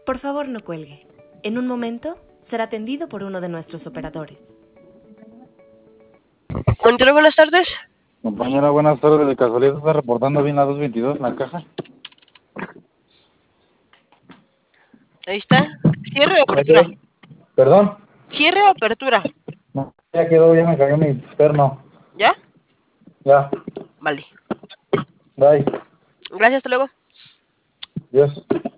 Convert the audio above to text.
Por favor, no cuelgue. En un momento será atendido por uno de nuestros operadores. Monitor, buenas tardes. Compañera, buenas tardes. ¿De casualidad está reportando bien la 222 en la caja? Ahí está. Cierre o apertura. ¿Perdón? Cierre o apertura. No, ya quedó, ya me cayó mi perno. ¿Ya? Ya. Vale. Bye. Gracias, hasta luego. Dios.